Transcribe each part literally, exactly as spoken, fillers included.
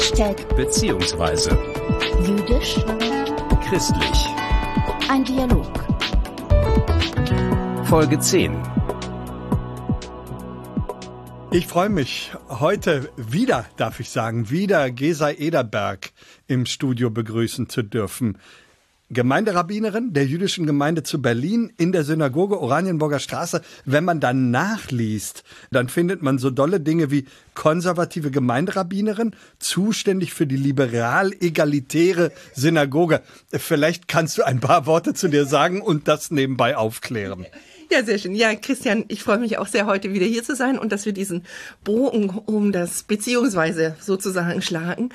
Hashtag beziehungsweise jüdisch, christlich. ein Dialog. Folge zehn. Ich freue mich, heute wieder, darf ich sagen, wieder Gesa Ederberg im Studio begrüßen zu dürfen. Gemeinderabbinerin der jüdischen Gemeinde zu Berlin in der Synagoge Oranienburger Straße. Wenn man dann nachliest, dann findet man so dolle Dinge wie konservative Gemeinderabbinerin, zuständig für die liberal-egalitäre Synagoge. Vielleicht kannst du ein paar Worte zu dir sagen und das nebenbei aufklären. Ja, sehr schön. Ja, Christian, ich freue mich auch sehr, heute wieder hier zu sein und dass wir diesen Bogen um das beziehungsweise sozusagen schlagen.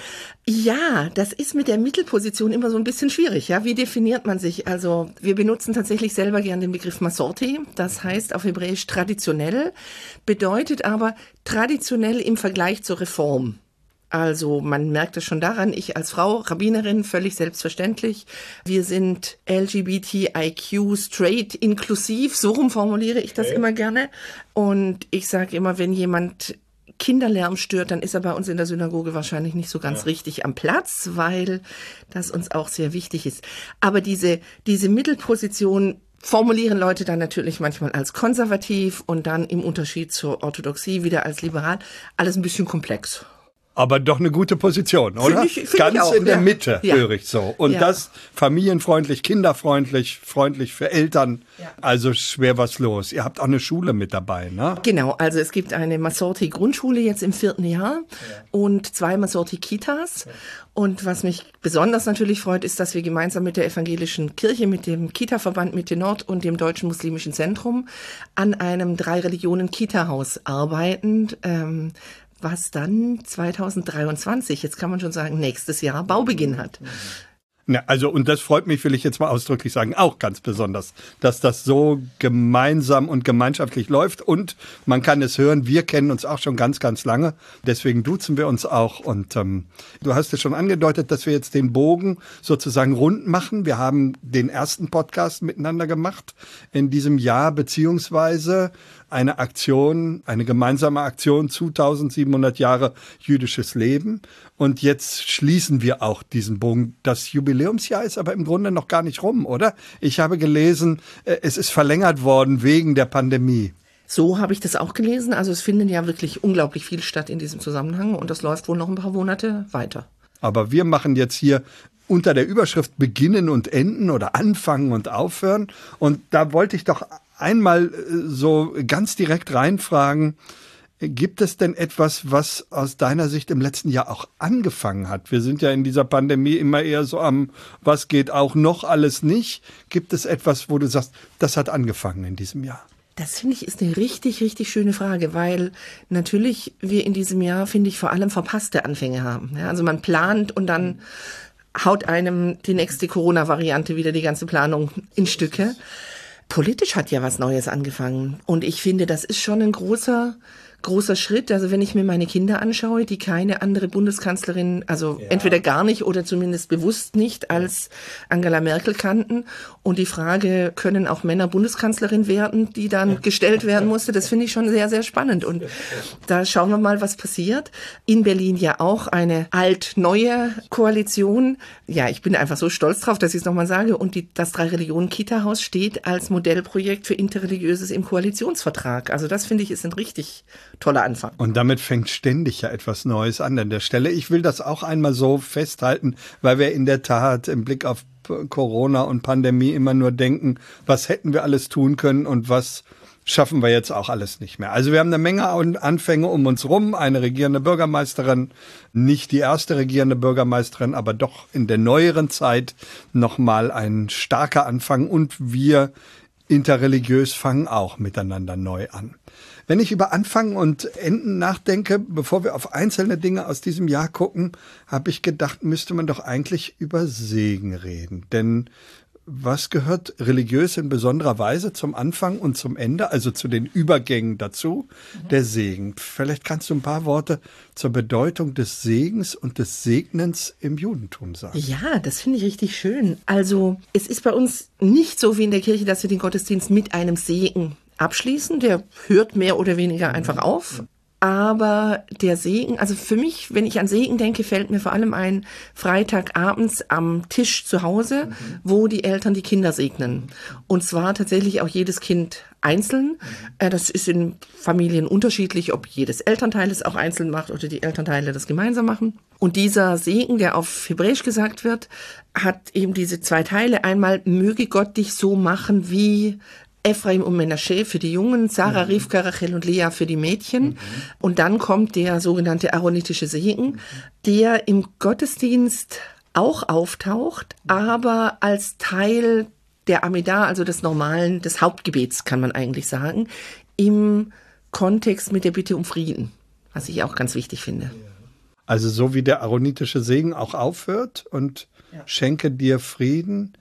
Ja, das ist mit der Mittelposition immer so ein bisschen schwierig. Ja, wie definiert man sich? Also wir benutzen tatsächlich selber gern den Begriff Masorti. Das heißt auf Hebräisch traditionell, bedeutet aber traditionell im Vergleich zur Reform. Also man merkt es schon daran, ich als Frau, Rabbinerin, völlig selbstverständlich. Wir sind L G B T I Q, straight, inklusiv, so rum formuliere ich das okay. immer gerne. Und ich sage immer, wenn jemand Kinderlärm stört, dann ist er bei uns in der Synagoge wahrscheinlich nicht so ganz ja. richtig am Platz, weil das uns auch sehr wichtig ist. Aber diese, diese Mittelposition formulieren Leute dann natürlich manchmal als konservativ und dann im Unterschied zur Orthodoxie wieder als liberal. Alles ein bisschen komplex. Aber doch eine gute Position, oder? Find ich, find Ganz ich auch, in der ja. Mitte, ja. höre ich so. Und ja. das familienfreundlich, kinderfreundlich, freundlich für Eltern. Ja. Also schwer was los. Ihr habt auch eine Schule mit dabei, ne? Genau, also es gibt eine Masorti-Grundschule jetzt im vierten Jahr ja. und zwei Masorti-Kitas. Ja. Und was mich besonders natürlich freut, ist, dass wir gemeinsam mit der evangelischen Kirche, mit dem Kita-Verband Mitte Nord und dem Deutschen Muslimischen Zentrum an einem Drei-Religionen-Kita-Haus arbeiten, ähm, was dann zweitausenddreiundzwanzig, jetzt kann man schon sagen, nächstes Jahr Baubeginn hat. Ja, also und das freut mich, will ich jetzt mal ausdrücklich sagen, auch ganz besonders, dass das so gemeinsam und gemeinschaftlich läuft. Und man kann es hören, wir kennen uns auch schon ganz, ganz lange. Deswegen duzen wir uns auch. Und ähm, du hast es schon angedeutet, dass wir jetzt den Bogen sozusagen rund machen. Wir haben den ersten Podcast miteinander gemacht in diesem Jahr, beziehungsweise eine Aktion, eine gemeinsame Aktion zu tausendsiebenhundert Jahre jüdisches Leben. Und jetzt schließen wir auch diesen Bogen. Das Jubiläumsjahr ist aber im Grunde noch gar nicht rum, oder? Ich habe gelesen, es ist verlängert worden wegen der Pandemie. So habe ich das auch gelesen. Also es findet ja wirklich unglaublich viel statt in diesem Zusammenhang und das läuft wohl noch ein paar Monate weiter. Aber wir machen jetzt hier unter der Überschrift Beginnen und Enden oder Anfangen und Aufhören. Und da wollte ich doch einmal so ganz direkt reinfragen, gibt es denn etwas, was aus deiner Sicht im letzten Jahr auch angefangen hat? Wir sind ja in dieser Pandemie immer eher so am, was geht auch noch alles nicht. Gibt es etwas, wo du sagst, das hat angefangen in diesem Jahr? Das finde ich ist eine richtig, richtig schöne Frage, weil natürlich wir in diesem Jahr, finde ich, vor allem verpasste Anfänge haben. Ja, also man plant und dann haut einem die nächste Corona-Variante wieder die ganze Planung in Stücke. Politisch hat ja was Neues angefangen und ich finde, das ist schon ein großer großer Schritt. Also wenn ich mir meine Kinder anschaue, die keine andere Bundeskanzlerin, also ja. entweder gar nicht oder zumindest bewusst nicht als Angela Merkel kannten und die Frage, können auch Männer Bundeskanzlerin werden, die dann gestellt werden musste, das finde ich schon sehr, sehr spannend und da schauen wir mal, was passiert. In Berlin ja auch eine alt-neue Koalition. Ja, ich bin einfach so stolz drauf, dass ich es nochmal sage und die, das Drei-Religionen-Kita-Haus steht als Modellprojekt für Interreligiöses im Koalitionsvertrag. Also das finde ich ist ein richtig toller Anfang. Und damit fängt ständig ja etwas Neues an an der Stelle. Ich will das auch einmal so festhalten, weil wir in der Tat im Blick auf Corona und Pandemie immer nur denken, was hätten wir alles tun können und was schaffen wir jetzt auch alles nicht mehr. Also wir haben eine Menge Anfänge um uns rum. Eine regierende Bürgermeisterin, nicht die erste regierende Bürgermeisterin, aber doch in der neueren Zeit nochmal ein starker Anfang und wir interreligiös fangen auch miteinander neu an. Wenn ich über Anfang und Enden nachdenke, bevor wir auf einzelne Dinge aus diesem Jahr gucken, habe ich gedacht, müsste man doch eigentlich über Segen reden. Denn was gehört religiös in besonderer Weise zum Anfang und zum Ende, also zu den Übergängen dazu? Mhm. Der Segen. Vielleicht kannst du ein paar Worte zur Bedeutung des Segens und des Segnens im Judentum sagen. Ja, das finde ich richtig schön. Also es ist bei uns nicht so wie in der Kirche, dass wir den Gottesdienst mit einem Segen abschließen. Der hört mehr oder weniger einfach auf. Aber der Segen, also für mich, wenn ich an Segen denke, fällt mir vor allem ein Freitagabends am Tisch zu Hause, mhm. wo die Eltern die Kinder segnen. Und zwar tatsächlich auch jedes Kind einzeln. Mhm. Das ist in Familien unterschiedlich, ob jedes Elternteil es auch einzeln macht oder die Elternteile das gemeinsam machen. Und dieser Segen, der auf Hebräisch gesagt wird, hat eben diese zwei Teile. Einmal, möge Gott dich so machen wie Ephraim und Menasche für die Jungen, Sarah, mhm. Rivka, Rachel und Lea für die Mädchen. Mhm. Und dann kommt der sogenannte aaronitische Segen, mhm. der im Gottesdienst auch auftaucht, mhm. aber als Teil der Amidah, also des normalen, des Hauptgebets, kann man eigentlich sagen, im Kontext mit der Bitte um Frieden, was ich auch ganz wichtig finde. Also so wie der aaronitische Segen auch aufhört und ja. schenke dir Frieden,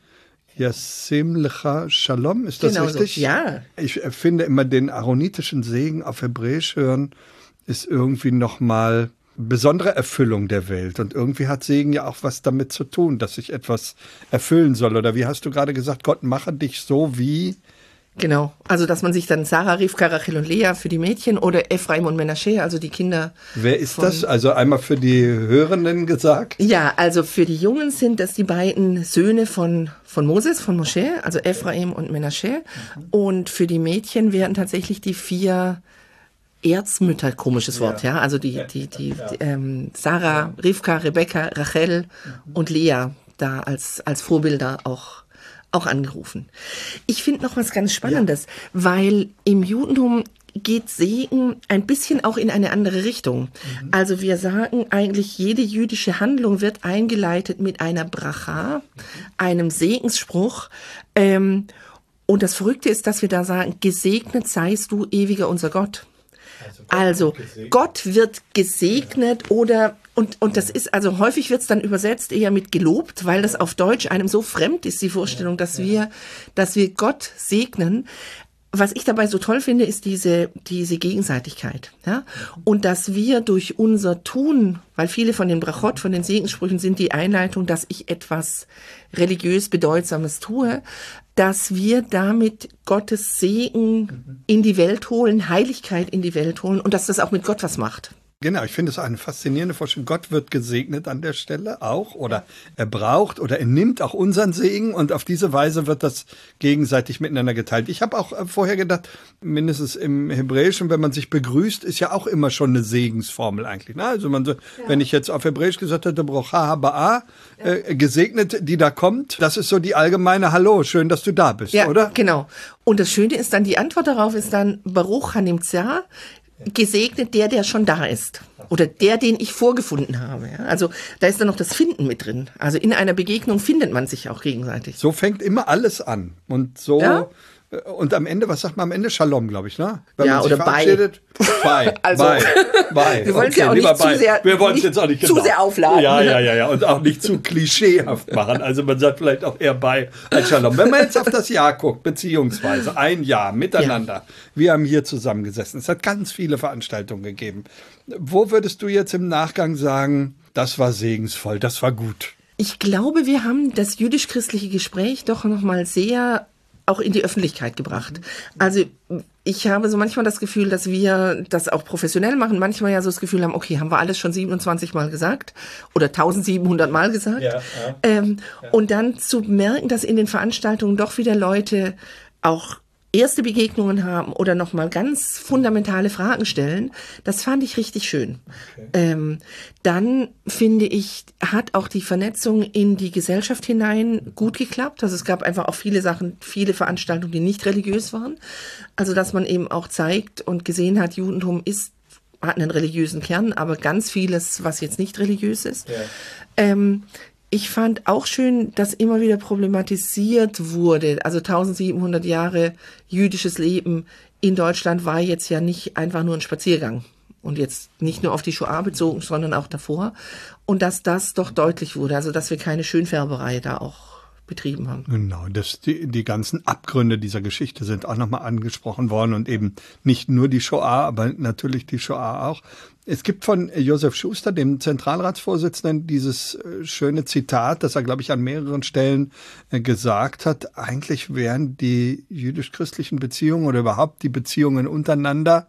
Yasim Lecha Shalom, ist das genau richtig? So. Ja. Ich finde immer, den aaronitischen Segen auf Hebräisch hören, ist irgendwie nochmal besondere Erfüllung der Welt. Und irgendwie hat Segen ja auch was damit zu tun, dass sich etwas erfüllen soll. Oder wie hast du gerade gesagt, Gott mache dich so wie... Genau, also dass man sich dann Sarah, Rivka, Rachel und Lea für die Mädchen oder Ephraim und Menasche, also die Kinder. Wer ist das? Also einmal für die Hörenden gesagt? Ja, also für die Jungen sind das die beiden Söhne von, von Moses, von Moshe, also Ephraim und Menasche. Mhm. Und für die Mädchen werden tatsächlich die vier Erzmütter, komisches Wort, ja, ja? Also die, die, die, ja. die ähm, Sarah, Rivka, Rebekka, Rachel mhm. und Lea da als, als Vorbilder auch auch angerufen. Ich finde noch was ganz Spannendes, ja. weil im Judentum geht Segen ein bisschen auch in eine andere Richtung. Mhm. Also wir sagen eigentlich, jede jüdische Handlung wird eingeleitet mit einer Bracha, einem Segensspruch. Ähm, und das Verrückte ist, dass wir da sagen, gesegnet seist du, ewiger unser Gott. Also Gott, also, Gott wird gesegnet ja. oder und und das ist also häufig wird es dann übersetzt eher mit gelobt, weil das auf Deutsch einem so fremd ist, die Vorstellung, dass wir dass wir Gott segnen. Was ich dabei so toll finde, ist diese diese Gegenseitigkeit, ja, und dass wir durch unser Tun, weil viele von den Brachot, von den Segenssprüchen sind die Einleitung, dass ich etwas religiös Bedeutsames tue, dass wir damit Gottes Segen in die Welt holen, Heiligkeit in die Welt holen und dass das auch mit Gott was macht. Genau, ich finde es eine faszinierende Vorstellung. Gott wird gesegnet an der Stelle auch oder er braucht oder er nimmt auch unseren Segen und auf diese Weise wird das gegenseitig miteinander geteilt. Ich habe auch vorher gedacht, mindestens im Hebräischen, wenn man sich begrüßt, ist ja auch immer schon eine Segensformel eigentlich. Ne? Also man so, ja. wenn ich jetzt auf Hebräisch gesagt hätte, Brocha Haba'a, äh, gesegnet, die da kommt, das ist so die allgemeine Hallo, schön, dass du da bist, ja, oder? Genau. Und das Schöne ist dann, die Antwort darauf ist dann Baruch Hanimtza, gesegnet der, der schon da ist. Oder der, den ich vorgefunden habe. Ja? Also da ist dann noch das Finden mit drin. Also in einer Begegnung findet man sich auch gegenseitig. So fängt immer alles an. Und so... Ja? Und am Ende, was sagt man am Ende? Shalom, glaube ich, ne? Wenn ja, man sich oder verabschiedet. Bye. Also, bye. Bye. Wir wollen es okay, ja auch nicht bye. zu sehr, wir wollen nicht jetzt auch nicht zu genau. sehr aufladen. Ja, ja, ja, ja. Und auch nicht zu klischeehaft machen. Also man sagt vielleicht auch eher Bye als Shalom. Wenn man jetzt auf das Jahr guckt, beziehungsweise ein Jahr miteinander. Ja. Wir haben hier zusammengesessen. Es hat ganz viele Veranstaltungen gegeben. Wo würdest du jetzt im Nachgang sagen, das war segensvoll, das war gut? Ich glaube, wir haben das jüdisch-christliche Gespräch doch noch mal sehr auch in die Öffentlichkeit gebracht. Also ich habe so manchmal das Gefühl, dass wir das auch professionell machen, manchmal ja so das Gefühl haben, okay, haben wir alles schon siebenundzwanzig Mal gesagt oder eintausendsiebenhundert Mal gesagt. Ja, ja, ähm, ja. Und dann zu merken, dass in den Veranstaltungen doch wieder Leute auch erste Begegnungen haben oder nochmal ganz fundamentale Fragen stellen, das fand ich richtig schön. Okay. Ähm, dann, finde ich, hat auch die Vernetzung in die Gesellschaft hinein gut geklappt. Also es gab einfach auch viele Sachen, viele Veranstaltungen, die nicht religiös waren. Also dass man eben auch zeigt und gesehen hat, Judentum ist, hat einen religiösen Kern, aber ganz vieles, was jetzt nicht religiös ist. Ja. Ähm, Ich fand auch schön, dass immer wieder problematisiert wurde. Also eintausendsiebenhundert Jahre jüdisches Leben in Deutschland war jetzt ja nicht einfach nur ein Spaziergang. Und jetzt nicht nur auf die Shoah bezogen, sondern auch davor. Und dass das doch deutlich wurde. Also dass wir keine Schönfärberei da auch betrieben haben. Genau, das, die, die ganzen Abgründe dieser Geschichte sind auch nochmal angesprochen worden. Und eben nicht nur die Shoah, aber natürlich die Shoah auch. Es gibt von Josef Schuster, dem Zentralratsvorsitzenden, dieses schöne Zitat, das er, glaube ich, an mehreren Stellen gesagt hat. Eigentlich wären die jüdisch-christlichen Beziehungen oder überhaupt die Beziehungen untereinander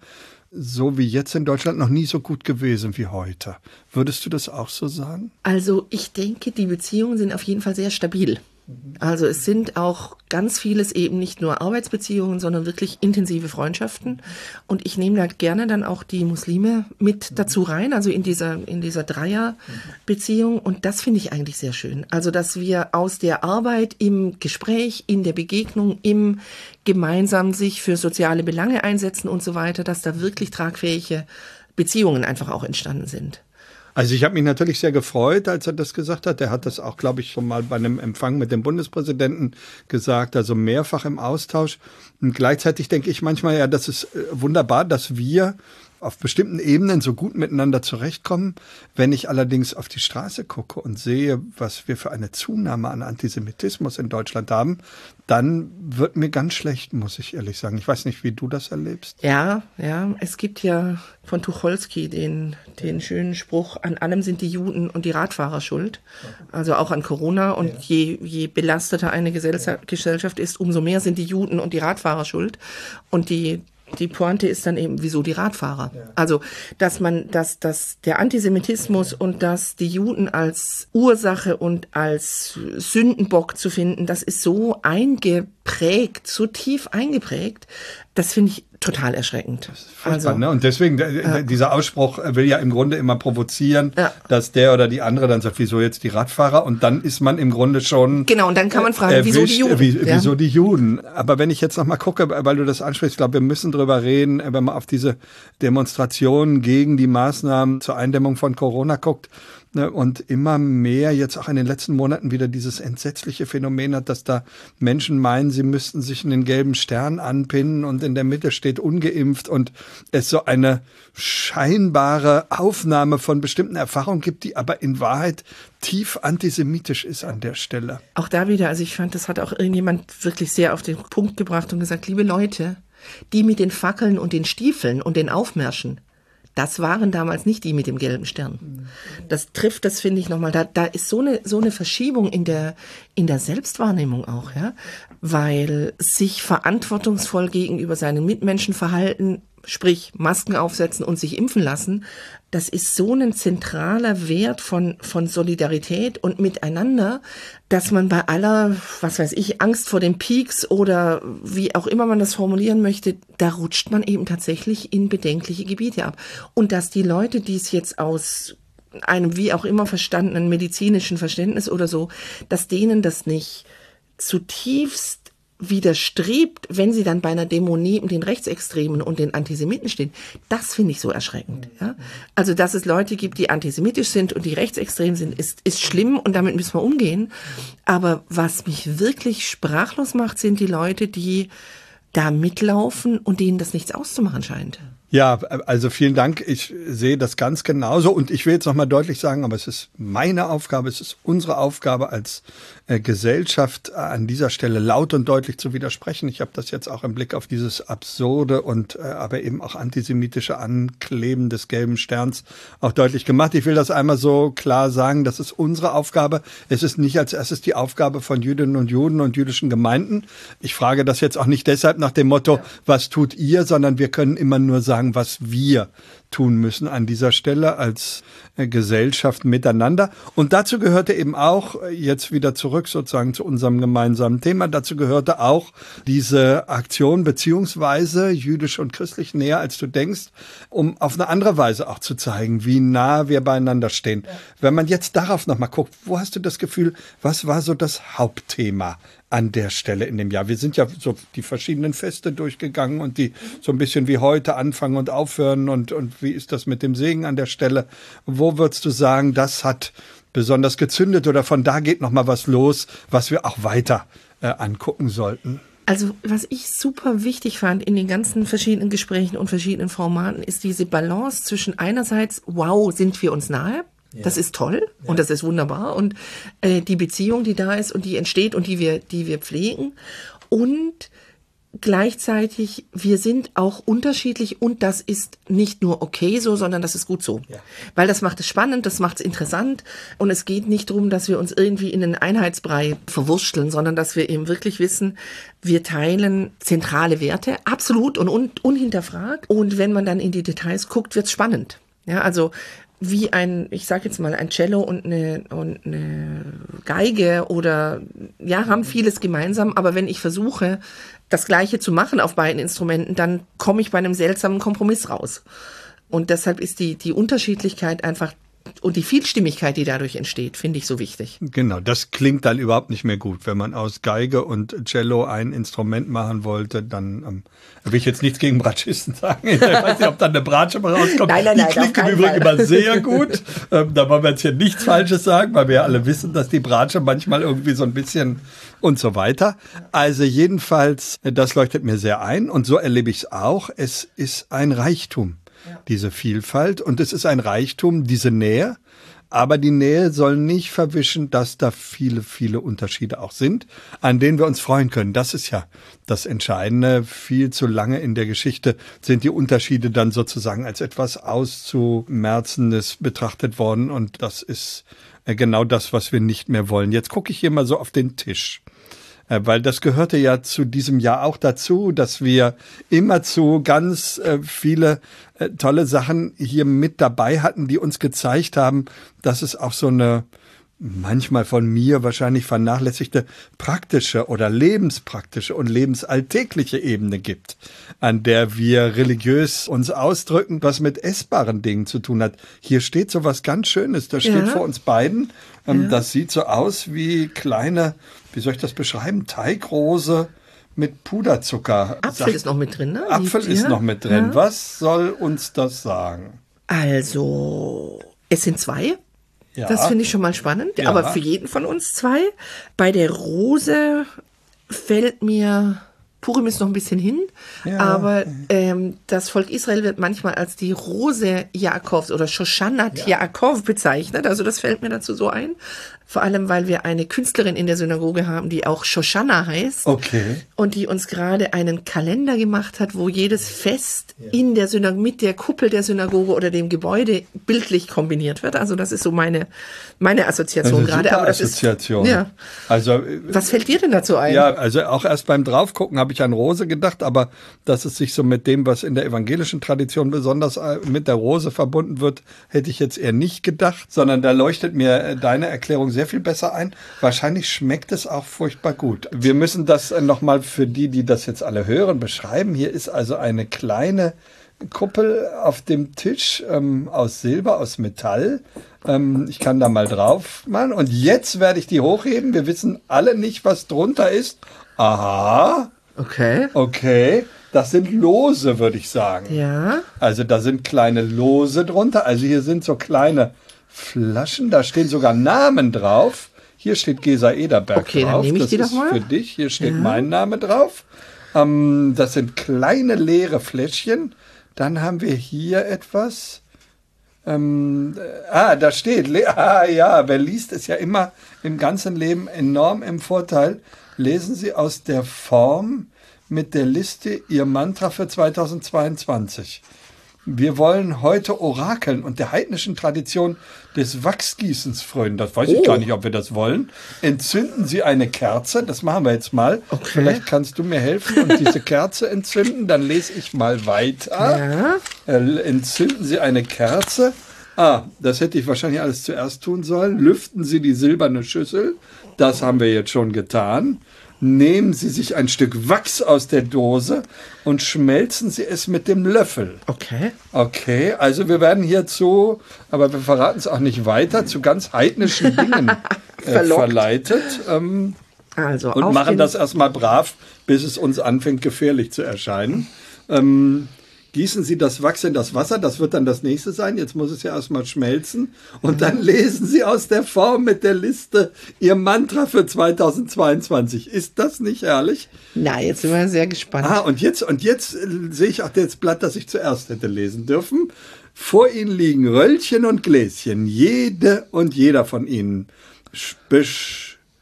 so wie jetzt in Deutschland noch nie so gut gewesen wie heute. Würdest du das auch so sagen? Also ich denke, die Beziehungen sind auf jeden Fall sehr stabil. Also es sind auch ganz vieles eben nicht nur Arbeitsbeziehungen, sondern wirklich intensive Freundschaften. Und ich nehme da gerne dann auch die Muslime mit dazu rein, also in dieser, in dieser Dreierbeziehung. Und das finde ich eigentlich sehr schön. Also dass wir aus der Arbeit im Gespräch, in der Begegnung, im gemeinsam sich für soziale Belange einsetzen und so weiter, dass da wirklich tragfähige Beziehungen einfach auch entstanden sind. Also ich habe mich natürlich sehr gefreut, als er das gesagt hat. Er hat das auch, glaube ich, schon mal bei einem Empfang mit dem Bundespräsidenten gesagt, also mehrfach im Austausch. Und gleichzeitig denke ich manchmal, ja, das ist wunderbar, dass wir auf bestimmten Ebenen so gut miteinander zurechtkommen. Wenn ich allerdings auf die Straße gucke und sehe, was wir für eine Zunahme an Antisemitismus in Deutschland haben, dann wird mir ganz schlecht, muss ich ehrlich sagen. Ich weiß nicht, wie du das erlebst. Ja, ja, es gibt ja von Tucholsky den, den schönen Spruch, an allem sind die Juden und die Radfahrer schuld. Also auch an Corona. Und je, je belasteter eine Gesellschaft ist, umso mehr sind die Juden und die Radfahrer schuld. Und die Die Pointe ist dann eben, wieso die Radfahrer? Ja. Also, dass man, dass, dass der Antisemitismus und dass die Juden als Ursache und als Sündenbock zu finden, das ist so eingeprägt, so tief eingeprägt, das finde ich total erschreckend. Das ist furchtbar, also, ne? Und deswegen, äh, dieser Ausspruch will ja im Grunde immer provozieren, ja. dass der oder die andere dann sagt, wieso jetzt die Radfahrer? Und dann ist man im Grunde schon Genau, und dann kann man fragen, erwischt, wieso die Juden? Wie, ja. Wieso die Juden? Aber wenn ich jetzt noch mal gucke, weil du das ansprichst, ich glaube, wir müssen drüber reden, wenn man auf diese Demonstrationen gegen die Maßnahmen zur Eindämmung von Corona guckt, und immer mehr jetzt auch in den letzten Monaten wieder dieses entsetzliche Phänomen hat, dass da Menschen meinen, sie müssten sich einen gelben Stern anpinnen und in der Mitte steht ungeimpft und es so eine scheinbare Aufnahme von bestimmten Erfahrungen gibt, die aber in Wahrheit tief antisemitisch ist an der Stelle. Auch da wieder, also ich fand, das hat auch irgendjemand wirklich sehr auf den Punkt gebracht und gesagt, liebe Leute, die mit den Fackeln und den Stiefeln und den Aufmärschen, das waren damals nicht die mit dem gelben Stern. Das trifft, das finde ich nochmal, da, da ist so eine, so eine Verschiebung in der, in der Selbstwahrnehmung auch, ja, weil sich verantwortungsvoll gegenüber seinen Mitmenschen verhalten, sprich Masken aufsetzen und sich impfen lassen, das ist so ein zentraler Wert von, von Solidarität und Miteinander, dass man bei aller, was weiß ich, Angst vor den Peaks oder wie auch immer man das formulieren möchte, da rutscht man eben tatsächlich in bedenkliche Gebiete ab. Und dass die Leute, die es jetzt aus einem wie auch immer verstandenen medizinischen Verständnis oder so, dass denen das nicht zutiefst widerstrebt, wenn sie dann bei einer Demo neben den Rechtsextremen und den Antisemiten stehen. Das finde ich so erschreckend. Ja? Also, dass es Leute gibt, die antisemitisch sind und die rechtsextrem sind, ist, ist schlimm und damit müssen wir umgehen. Aber was mich wirklich sprachlos macht, sind die Leute, die da mitlaufen und denen das nichts auszumachen scheint. Ja, also vielen Dank. Ich sehe das ganz genauso und ich will jetzt nochmal deutlich sagen, aber es ist meine Aufgabe, es ist unsere Aufgabe als äh, Gesellschaft an dieser Stelle laut und deutlich zu widersprechen. Ich habe das jetzt auch im Blick auf dieses absurde und äh, aber eben auch antisemitische Ankleben des gelben Sterns auch deutlich gemacht. Ich will das einmal so klar sagen, das ist unsere Aufgabe. Es ist nicht als erstes die Aufgabe von Jüdinnen und Juden und jüdischen Gemeinden. Ich frage das jetzt auch nicht deshalb nach dem Motto, ja. was tut ihr, sondern wir können immer nur sagen, was wir tun müssen an dieser Stelle als Gesellschaft miteinander. Und dazu gehörte eben auch, jetzt wieder zurück sozusagen zu unserem gemeinsamen Thema, dazu gehörte auch diese Aktion beziehungsweise jüdisch und christlich näher als du denkst, um auf eine andere Weise auch zu zeigen, wie nah wir beieinander stehen. Ja. Wenn man jetzt darauf nochmal guckt, wo hast du das Gefühl, was war so das Hauptthema an der Stelle in dem Jahr? Wir sind ja so die verschiedenen Feste durchgegangen und die so ein bisschen wie heute anfangen und aufhören und, und wie ist das mit dem Segen an der Stelle? Wo würdest du sagen, das hat besonders gezündet oder von da geht noch mal was los, was wir auch weiter äh, angucken sollten? Also was ich super wichtig fand in den ganzen verschiedenen Gesprächen und verschiedenen Formaten, ist diese Balance zwischen einerseits, wow, sind wir uns nahe? Ja. Das ist toll ja. und das ist wunderbar und äh, die Beziehung, die da ist und die entsteht und die wir, die wir pflegen und gleichzeitig, wir sind auch unterschiedlich und das ist nicht nur okay so, sondern das ist gut so. Ja. Weil das macht es spannend, das macht es interessant und es geht nicht darum, dass wir uns irgendwie in einen Einheitsbrei verwursteln, sondern dass wir eben wirklich wissen, wir teilen zentrale Werte, absolut und un- unhinterfragt. Und wenn man dann in die Details guckt, wird's spannend. Ja, also wie ein, ich sage jetzt mal, ein Cello und eine, und eine Geige oder, ja, haben vieles gemeinsam, aber wenn ich versuche, das Gleiche zu machen auf beiden Instrumenten, dann komme ich bei einem seltsamen Kompromiss raus. Und deshalb ist die, die Unterschiedlichkeit einfach und die Vielstimmigkeit, die dadurch entsteht, finde ich so wichtig. Genau, das klingt dann überhaupt nicht mehr gut. Wenn man aus Geige und Cello ein Instrument machen wollte, dann ähm, will ich jetzt nichts gegen Bratschisten sagen. Ich weiß nicht, ob dann eine Bratsche mal rauskommt. Nein, nein, nein, die klingt im Übrigen immer sehr gut. Ähm, da wollen wir jetzt hier nichts Falsches sagen, weil wir ja alle wissen, dass die Bratsche manchmal irgendwie so ein bisschen und so weiter. Also jedenfalls, das leuchtet mir sehr ein und so erlebe ich es auch. Es ist ein Reichtum. Ja. Diese Vielfalt und es ist ein Reichtum, diese Nähe, aber die Nähe soll nicht verwischen, dass da viele, viele Unterschiede auch sind, an denen wir uns freuen können. Das ist ja das Entscheidende. Viel zu lange in der Geschichte sind die Unterschiede dann sozusagen als etwas Auszumerzendes betrachtet worden und das ist genau das, was wir nicht mehr wollen. Jetzt gucke ich hier mal so auf den Tisch. Weil das gehörte ja zu diesem Jahr auch dazu, dass wir immerzu ganz äh, viele äh, tolle Sachen hier mit dabei hatten, die uns gezeigt haben, dass es auch so eine manchmal von mir wahrscheinlich vernachlässigte praktische oder lebenspraktische und lebensalltägliche Ebene gibt, an der wir religiös uns ausdrücken, was mit essbaren Dingen zu tun hat. Hier steht so was ganz Schönes, das steht ja vor uns beiden. Ähm, ja. Das sieht so aus wie kleine, wie soll ich das beschreiben, Teigrose mit Puderzucker. Apfel Sag, ist noch mit drin, ne? Apfel Die, ist ja. noch mit drin. Ja. Was soll uns das sagen? Also, es sind zwei. Ja. Das finde ich schon mal spannend, Ja. aber für jeden von uns zwei. Bei der Rose fällt mir, Purim ist noch ein bisschen hin, Ja. aber ähm, das Volk Israel wird manchmal als die Rose Jakobs oder Shoshannat Ja. Jakob bezeichnet, also das fällt mir dazu so ein. Vor allem, weil wir eine Künstlerin in der Synagoge haben, die auch Shoshana heißt. Okay. Und die uns gerade einen Kalender gemacht hat, wo jedes Fest in der Synagoge, mit der Kuppel der Synagoge oder dem Gebäude bildlich kombiniert wird. Also das ist so meine, meine Assoziation Das ist eine gerade. super Aber das Assoziation. ist, ja. Also, Was fällt dir denn dazu ein? ja, also auch erst beim Draufgucken habe ich an Rose gedacht, aber dass es sich so mit dem, was in der evangelischen Tradition besonders mit der Rose verbunden wird, hätte ich jetzt eher nicht gedacht, sondern da leuchtet mir deine Erklärung sehr viel besser ein. Wahrscheinlich schmeckt es auch furchtbar gut. Wir müssen das nochmal für die, die das jetzt alle hören, beschreiben. Hier ist also eine kleine Kuppel auf dem Tisch ähm, aus Silber, aus Metall. Ähm, ich kann da mal drauf machen. Und jetzt werde ich die hochheben. Wir wissen alle nicht, was drunter ist. Aha. Okay. Okay. Das sind Lose, würde ich sagen. Ja. Also da sind kleine Lose drunter. Also hier sind so kleine Flaschen. Da stehen sogar Namen drauf. Hier steht Gesa Ederberg okay, drauf. Dann nehme ich das die ist doch mal. für dich. Hier steht Ja. mein Name drauf. Ähm, das sind kleine leere Fläschchen. Dann haben wir hier etwas. Ähm, äh, ah, da steht. Le- ah ja, wer liest, ist ja immer im ganzen Leben enorm im Vorteil. Lesen Sie aus der Form mit der Liste Ihr Mantra für zweitausendzweiundzwanzig. Wir wollen heute orakeln und der heidnischen Tradition des Wachsgießens frönen. Das weiß Oh. ich gar nicht, ob wir das wollen. Entzünden Sie eine Kerze. Das machen wir jetzt mal. Okay. Vielleicht kannst du mir helfen und diese Kerze entzünden. Dann lese ich mal weiter. Ja. Äh, entzünden Sie eine Kerze. Ah, das hätte ich wahrscheinlich alles zuerst tun sollen. Lüften Sie die silberne Schüssel. Das haben wir jetzt schon getan. Nehmen Sie sich ein Stück Wachs aus der Dose und schmelzen Sie es mit dem Löffel. Okay. Okay, also wir werden hierzu, aber wir verraten es auch nicht weiter, zu ganz heidnischen Dingen äh, Verlockt. verleitet. Ähm, Also und auf machen den, das erstmal brav, bis es uns anfängt gefährlich zu erscheinen. Ähm, gießen Sie das Wachs in das Wasser, das wird dann das nächste sein. Jetzt muss es ja erstmal schmelzen. Und dann lesen Sie aus der Form mit der Liste Ihr Mantra für zweitausendzweiundzwanzig. Ist das nicht herrlich? Na, jetzt sind wir sehr gespannt. Ah, und jetzt, und jetzt äh, sehe ich auch das Blatt, das ich zuerst hätte lesen dürfen. Vor Ihnen liegen Röllchen und Gläschen. Jede und jeder von Ihnen besch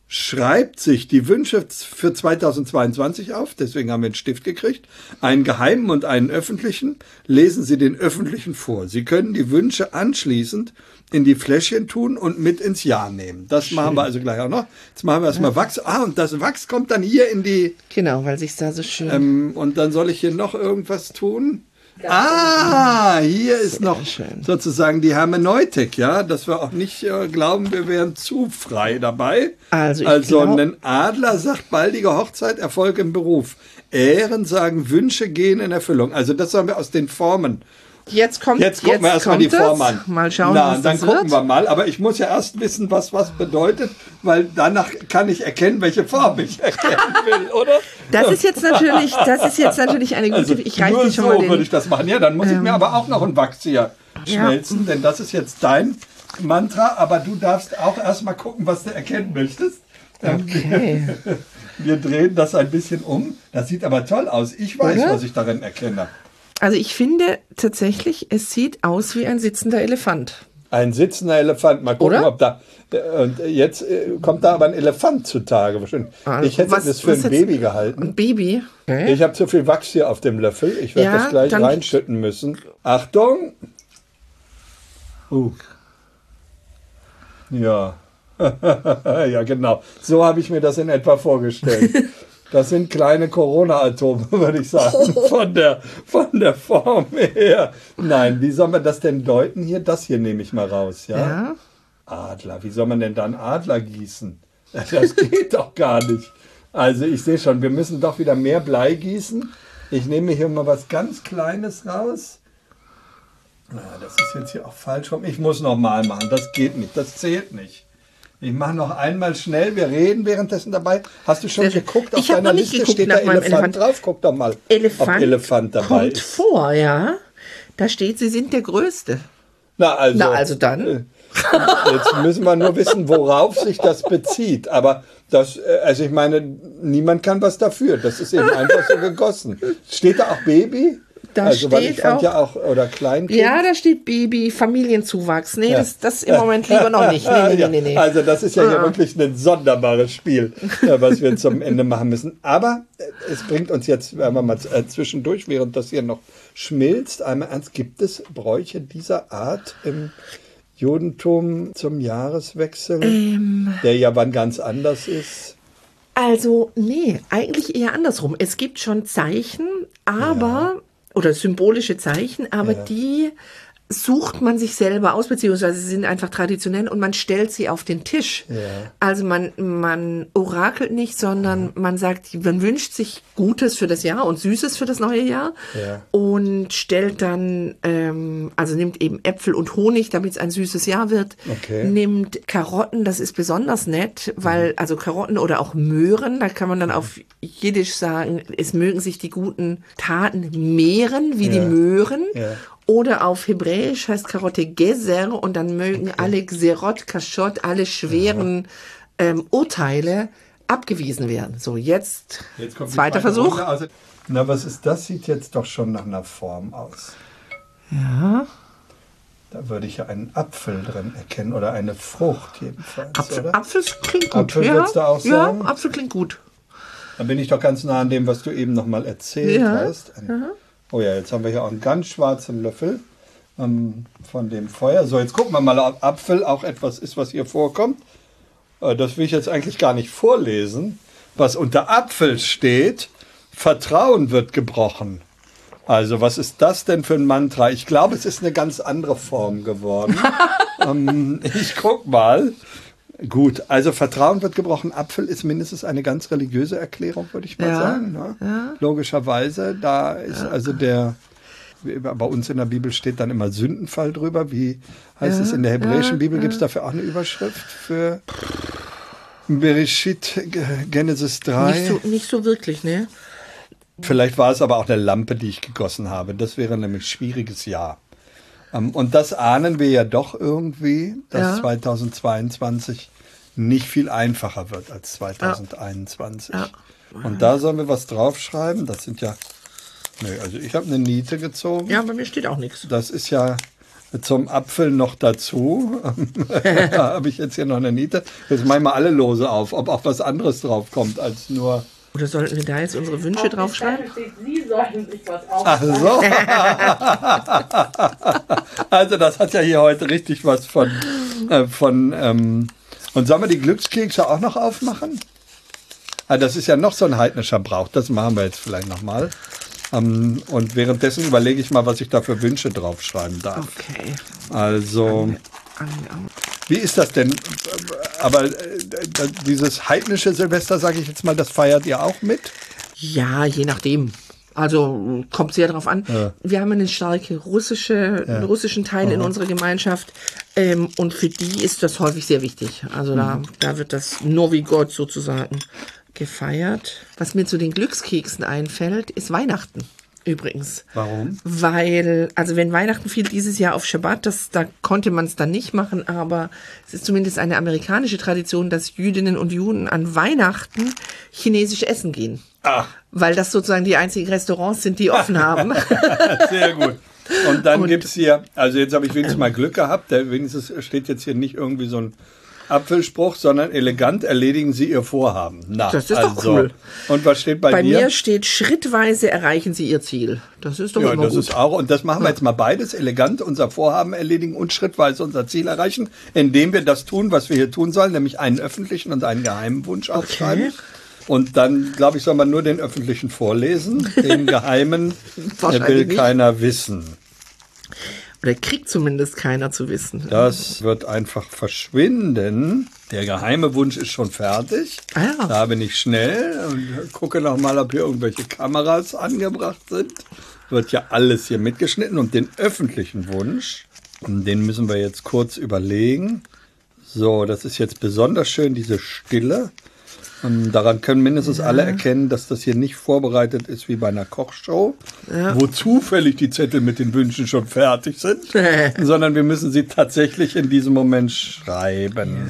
schreibt sich die Wünsche für zweitausendzweiundzwanzig auf, deswegen haben wir einen Stift gekriegt, einen geheimen und einen öffentlichen, lesen Sie den öffentlichen vor. Sie können die Wünsche anschließend in die Fläschchen tun und mit ins Jahr nehmen. Das Schön. Machen wir also gleich auch noch. Jetzt machen wir erstmal ja. Wachs. Ah, und das Wachs kommt dann hier in die... Genau, weil sich da so schön... Ähm, und dann soll ich hier noch irgendwas tun? Ah, hier ist noch schön. Sozusagen die Hermeneutik, ja, dass wir auch nicht äh, glauben, wir wären zu frei dabei. Also, ich also glaub... ein Adler sagt baldige Hochzeit, Erfolg im Beruf. Ähren sagen Wünsche gehen in Erfüllung. Also das sollen wir aus den Formen. Jetzt kommt Jetzt gucken jetzt wir erstmal die Form an. Mal schauen, Na, was dann das gucken wird. wir mal. Aber ich muss ja erst wissen, was was bedeutet, weil danach kann ich erkennen, welche Form ich erkennen will, oder? Das ist jetzt natürlich, das ist jetzt natürlich eine gute. Also ich reiche nur dir schon so mal den, würde ich das machen. Ja, dann muss ähm, ich mir aber auch noch einen Wachszieher schmelzen, ja. denn das ist jetzt dein Mantra. Aber du darfst auch erstmal gucken, was du erkennen möchtest. Okay. Wir, wir drehen das ein bisschen um. Das sieht aber toll aus. Ich weiß, oder? Was ich darin erkenne. Also ich finde tatsächlich, es sieht aus wie ein sitzender Elefant. Ein sitzender Elefant. Mal gucken, Oder? ob da... Und jetzt kommt da aber ein Elefant zutage. Ich hätte was, das für ein Baby gehalten. Ein Baby? Okay. Ich habe zu viel Wachs hier auf dem Löffel. Ich werde ja, das gleich dann reinschütten müssen. Achtung! Uh. Ja. Ja, genau. So habe ich mir das in etwa vorgestellt. Das sind kleine Corona-Atome, würde ich sagen, von der, von der Form her. Nein, wie soll man das denn deuten hier? Das hier nehme ich mal raus, ja? Ja. Adler, wie soll man denn da einen Adler gießen? Das geht doch gar nicht. Also ich sehe schon, wir müssen doch wieder mehr Blei gießen. Ich nehme hier mal was ganz Kleines raus. Na, das ist jetzt hier auch falsch rum. Ich muss noch mal machen, das geht nicht, das zählt nicht. Ich mache noch einmal schnell, wir reden währenddessen dabei. Hast du schon Sehr geguckt? Auf ich deiner noch nicht Liste steht nach da Elefant, Elefant drauf. Guck doch mal, Elefant ob Elefant dabei kommt ist. vor, ja. Da steht, Sie sind der Größte. Na also, Na, also dann. Jetzt müssen wir nur wissen, worauf sich das bezieht. Aber das, also ich meine, niemand kann was dafür. Das ist eben einfach so gegossen. Steht da auch Baby? Da also, weil ich steht fand auch, ja auch, oder Kleinkind. Ja, da steht Baby, Familienzuwachs. Nee, Ja. das, das im Moment lieber noch nicht. Nee, nee, Ja, nee, nee. Also das ist ja hier Ah. wirklich ein sonderbares Spiel, äh, was wir zum Ende machen müssen. Aber äh, es bringt uns jetzt, wenn wir mal äh, zwischendurch, während das hier noch schmilzt, einmal ernst, gibt es Bräuche dieser Art im Judentum zum Jahreswechsel, Ähm. der ja wann ganz anders ist? Also, nee, eigentlich eher andersrum. Es gibt schon Zeichen, aber, oder symbolische Zeichen, aber Ja. die sucht man sich selber aus, beziehungsweise sie sind einfach traditionell und man stellt sie auf den Tisch. Ja. Also man, man orakelt nicht, sondern man sagt, man wünscht sich Gutes für das Jahr und Süßes für das neue Jahr Ja. und stellt dann, ähm, also nimmt eben Äpfel und Honig, damit es ein süßes Jahr wird, Okay. nimmt Karotten, das ist besonders nett, weil, also Karotten oder auch Möhren, da kann man dann auf Jiddisch sagen, es mögen sich die guten Taten mehren, wie die Ja. Möhren. Ja. Oder auf Hebräisch heißt Karotte Geser und dann mögen Okay. alle Gserot, Kashot, alle schweren ähm, Urteile abgewiesen werden. So, jetzt, Jetzt kommt die zweiter zweite Versuch. Runde. Also, na, was ist das? Sieht jetzt doch schon nach einer Form aus. Ja. Da würde ich ja einen Apfel drin erkennen oder eine Frucht jedenfalls, Apfel, oder? Apfel klingt gut. Apfel ja, würdest du auch sagen? Ja, Apfel klingt gut. Da bin ich doch ganz nah an dem, was du eben noch mal erzählt Ja, hast. Oh ja, jetzt haben wir hier auch einen ganz schwarzen Löffel ähm, von dem Feuer. So, jetzt gucken wir mal, ob Apfel auch etwas ist, was hier vorkommt. Äh, das will ich jetzt eigentlich gar nicht vorlesen. Was unter Apfel steht, Vertrauen wird gebrochen. Also, was ist das denn für ein Mantra? Ich glaube, es ist eine ganz andere Form geworden. ähm, ich guck mal. Gut, also Vertrauen wird gebrochen. Apfel ist mindestens eine ganz religiöse Erklärung, würde ich mal Ja, sagen. Ne? ja. Logischerweise, da ist Ja. also der, bei uns in der Bibel steht dann immer Sündenfall drüber. Wie heißt Ja, es in der hebräischen ja, Bibel? ja. Gibt es dafür auch eine Überschrift für Bereshit, Genesis drei? Nicht so, nicht so wirklich, ne? Vielleicht war es aber auch eine Lampe, die ich gegossen habe. Das wäre nämlich ein schwieriges Jahr. Ähm, Und das ahnen wir ja doch irgendwie, dass Ja. zweitausendzweiundzwanzig nicht viel einfacher wird als zweitausendeinundzwanzig. Ja. Und da sollen wir was draufschreiben. Das sind ja, nee, also ich habe eine Niete gezogen. Ja, bei mir steht auch nichts. Das ist ja zum Apfel noch dazu. Da habe ich jetzt hier noch eine Niete. Jetzt mache ich mal alle Lose auf, ob auch was anderes drauf kommt als nur... Oder sollten wir da jetzt unsere Wünsche draufschreiben? Sie sollten sich was Ach so. Also das hat ja hier heute richtig was von... Äh, von ähm und sollen wir die Glückskekse auch noch aufmachen? Ah, das ist ja noch so ein heidnischer Brauch. Das machen wir jetzt vielleicht nochmal. Ähm, und währenddessen überlege ich mal, was ich da für Wünsche draufschreiben darf. Okay. Also... Wie ist das denn? Aber äh, dieses heidnische Silvester, sage ich jetzt mal, das feiert ihr auch mit? Ja, je nachdem. Also kommt sehr drauf an. Ja. Wir haben einen starken russische, Ja. einen russischen Teil in unserer Gemeinschaft ähm, und für die ist das häufig sehr wichtig. Also da, da wird das Novi God sozusagen gefeiert. Was mir zu den Glückskeksen einfällt, ist Weihnachten. Übrigens. Warum? Weil, also wenn Weihnachten fiel dieses Jahr auf Schabbat, das, da konnte man es dann nicht machen, aber es ist zumindest eine amerikanische Tradition, dass Jüdinnen und Juden an Weihnachten chinesisch essen gehen. Ach, Weil das sozusagen die einzigen Restaurants sind, die offen haben. sehr gut. Und dann Und- gibt es hier, also jetzt habe ich wenigstens mal Glück gehabt, der wenigstens steht jetzt hier nicht irgendwie so ein Apfelspruch, sondern elegant erledigen Sie Ihr Vorhaben. Na, Das ist doch also. cool. Und was steht bei, Bei dir? mir steht, schrittweise erreichen Sie Ihr Ziel. Das ist doch Ja, immer das gut. ist auch, und das machen wir jetzt mal beides, elegant unser Vorhaben erledigen und schrittweise unser Ziel erreichen, indem wir das tun, was wir hier tun sollen, nämlich einen öffentlichen und einen geheimen Wunsch aufschreiben. Und dann, glaube ich, soll man nur den öffentlichen vorlesen, den geheimen, der Wahrscheinlich will nicht. keiner wissen. Oder kriegt zumindest keiner zu wissen. Das wird einfach verschwinden. Der geheime Wunsch ist schon fertig. Ah ja. Da bin ich schnell und gucke noch mal, ob hier irgendwelche Kameras angebracht sind. Wird ja alles hier mitgeschnitten. Und den öffentlichen Wunsch, den müssen wir jetzt kurz überlegen. So, das ist jetzt besonders schön, diese Stille. Und daran können mindestens alle erkennen, dass das hier nicht vorbereitet ist wie bei einer Kochshow, wo zufällig die Zettel mit den Wünschen schon fertig sind, sondern wir müssen sie tatsächlich in diesem Moment schreiben.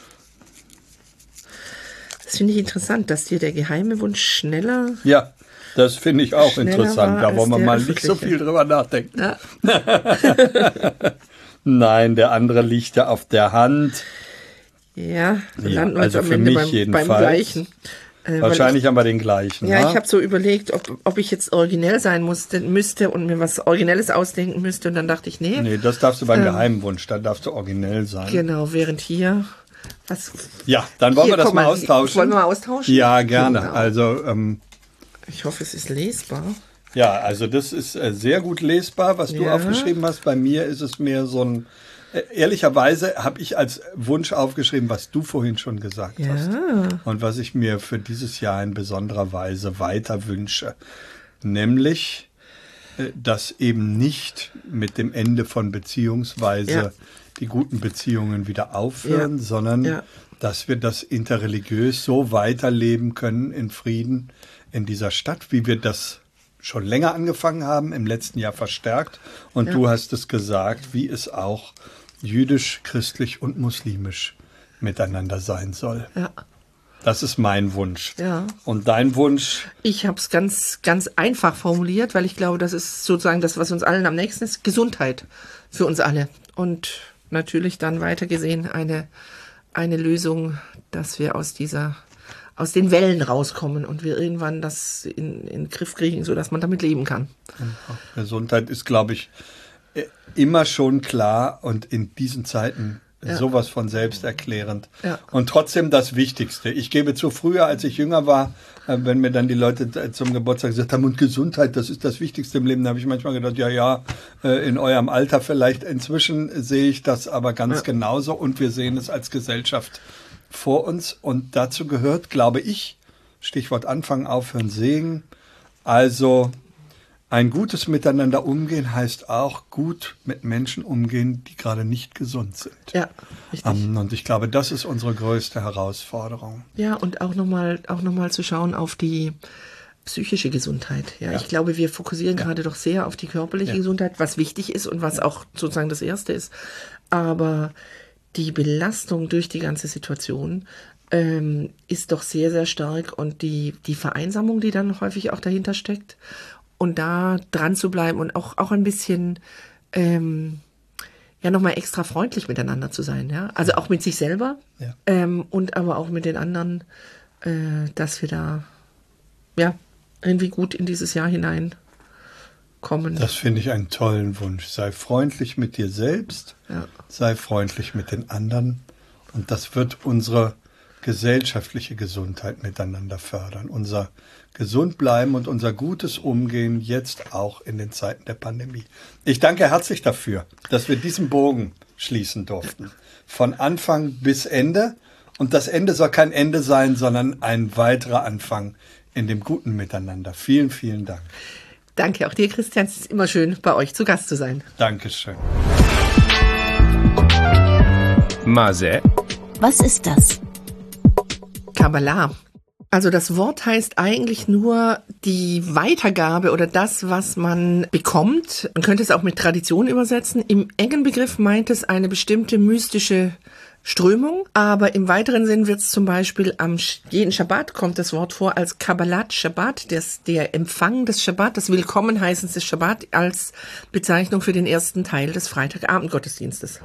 Das finde ich interessant, dass dir der geheime Wunsch schneller... Ja, das finde ich auch Schneller interessant. war Da wollen wir als der mal nicht so öffentliche. viel drüber nachdenken. Ja. Nein, der andere liegt ja auf der Hand. Ja, wir Ja, landen wir also jetzt am für Ende mich beim, beim jedenfalls. gleichen. Äh, weil Wahrscheinlich haben wir den gleichen. Ich, ja, ne? ich habe so überlegt, ob, ob ich jetzt originell sein musste, müsste und mir was Originelles ausdenken müsste. Und dann dachte ich, nee, Nee, das darfst du beim Ähm, geheimen Wunsch, da darfst du originell sein. genau, während hier... Was, Ja, dann wollen Hier, wir das guck mal mal, austauschen. wollen wir mal austauschen? Ja, gerne. Genau. Also, ähm, ich hoffe, es ist lesbar. ja, also das ist äh, sehr gut lesbar, was du Ja. aufgeschrieben hast. Bei mir ist es mehr so ein, äh, ehrlicherweise habe ich als Wunsch aufgeschrieben, was du vorhin schon gesagt Ja. hast. Und was ich mir für dieses Jahr in besonderer Weise weiter wünsche. Nämlich, äh, dass eben nicht mit dem Ende von beziehungsweise Ja. die guten Beziehungen wieder aufhören, Ja. sondern Ja. dass wir das interreligiös so weiterleben können in Frieden in dieser Stadt, wie wir das schon länger angefangen haben, im letzten Jahr verstärkt. Und Ja. du hast es gesagt, wie es auch jüdisch, christlich und muslimisch miteinander sein soll. Ja. Das ist mein Wunsch. Ja. Und dein Wunsch? Ich habe es ganz, ganz einfach formuliert, weil ich glaube, das ist sozusagen das, was uns allen am nächsten ist. Gesundheit für uns alle. Und natürlich dann weiter gesehen eine, eine Lösung, dass wir aus dieser, aus den Wellen rauskommen und wir irgendwann das in, in den Griff kriegen, sodass man damit leben kann. Gesundheit ist, glaube ich, äh, immer schon klar und in diesen Zeiten Ja. sowas von selbsterklärend. Ja. Und trotzdem das Wichtigste. Ich gebe zu, früher, als ich jünger war, äh, wenn mir dann die Leute äh, zum Geburtstag gesagt haben, und Gesundheit, das ist das Wichtigste im Leben, da habe ich manchmal gedacht, ja, ja, äh, in eurem Alter vielleicht. Inzwischen sehe ich das aber ganz Ja. genauso und wir sehen es als Gesellschaft vor uns. Und dazu gehört, glaube ich, Stichwort Anfangen, Aufhören, Segen. Also ein gutes Miteinander umgehen heißt auch gut mit Menschen umgehen, die gerade nicht gesund sind. Ja, richtig. Ähm, Und ich glaube, das ist unsere größte Herausforderung. Ja, und auch nochmal auch noch mal zu schauen auf die psychische Gesundheit. Ja, Ja. ich glaube, wir fokussieren gerade doch sehr auf die körperliche Ja. Gesundheit, was wichtig ist und was auch sozusagen das Erste ist. Aber die Belastung durch die ganze Situation ähm, ist doch sehr, sehr stark und die, die Vereinsamung, die dann häufig auch dahinter steckt und da dran zu bleiben und auch, auch ein bisschen ähm, ja nochmal extra freundlich miteinander zu sein. Ja? Also auch mit sich selber Ja. ähm, und aber auch mit den anderen, äh, dass wir da ja irgendwie gut in dieses Jahr hineinkommen. Das finde ich einen tollen Wunsch. Sei freundlich mit dir selbst, Ja. sei freundlich mit den anderen und das wird unsere gesellschaftliche Gesundheit miteinander fördern. Unser gesund bleiben und unser gutes Umgehen jetzt auch in den Zeiten der Pandemie. Ich danke herzlich dafür, dass wir diesen Bogen schließen durften. Von Anfang bis Ende. Und das Ende soll kein Ende sein, sondern ein weiterer Anfang in dem guten Miteinander. Vielen, vielen Dank. Danke auch dir, Christian. Es ist immer schön, bei euch zu Gast zu sein. Dankeschön. Mase, Was ist das? Kabbalah. Also das Wort heißt eigentlich nur die Weitergabe oder das, was man bekommt. Man könnte es auch mit Tradition übersetzen. Im engen Begriff meint es eine bestimmte mystische Strömung, aber im weiteren Sinn wird es zum Beispiel am jeden Schabbat kommt das Wort vor als Kabbalat Shabbat, das, der Empfang des Shabbat, das Willkommenheißen des Shabbat als Bezeichnung für den ersten Teil des Freitagabendgottesdienstes.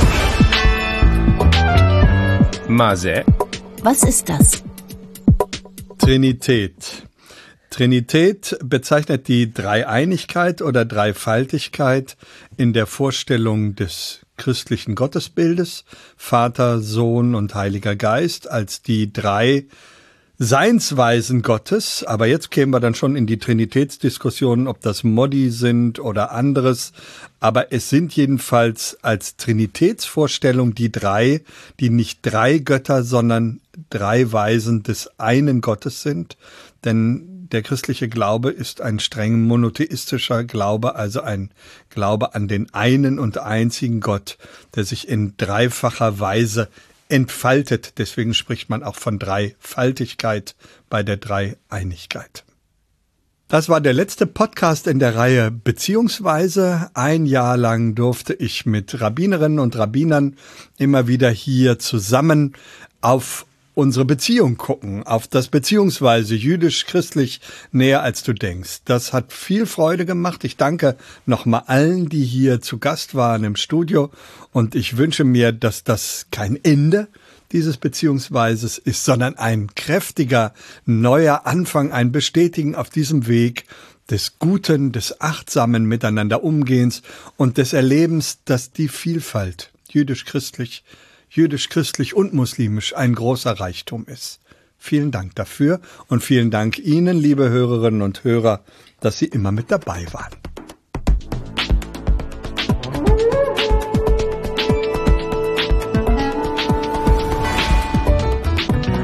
Mase, Was ist das? Trinität. Trinität bezeichnet die Dreieinigkeit oder Dreifaltigkeit in der Vorstellung des christlichen Gottesbildes, Vater, Sohn und Heiliger Geist, als die drei Seinsweisen Gottes. Aber jetzt kämen wir dann schon in die Trinitätsdiskussion, ob das Modi sind oder anderes. Aber es sind jedenfalls als Trinitätsvorstellung die drei, die nicht drei Götter, sondern drei Weisen des einen Gottes sind. Denn der christliche Glaube ist ein streng monotheistischer Glaube, also ein Glaube an den einen und einzigen Gott, der sich in dreifacher Weise entfaltet. Deswegen spricht man auch von Dreifaltigkeit bei der Dreieinigkeit. Das war der letzte Podcast in der Reihe Beziehungsweise. Ein Jahr lang durfte ich mit Rabbinerinnen und Rabbinern immer wieder hier zusammen auf unsere Beziehung gucken, auf das Beziehungsweise jüdisch-christlich näher als du denkst. Das hat viel Freude gemacht. Ich danke nochmal allen, die hier zu Gast waren im Studio und ich wünsche mir, dass das kein Ende dieses Beziehungsweises ist, sondern ein kräftiger neuer Anfang, ein Bestätigen auf diesem Weg des guten, des achtsamen Miteinander Umgehens und des Erlebens, dass die Vielfalt jüdisch-christlich jüdisch-christlich und muslimisch ein großer Reichtum ist. Vielen Dank dafür und vielen Dank Ihnen, liebe Hörerinnen und Hörer, dass Sie immer mit dabei waren.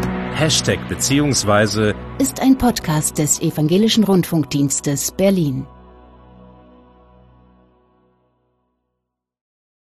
Hashtag beziehungsweise Ist ein Podcast des Evangelischen Rundfunkdienstes Berlin.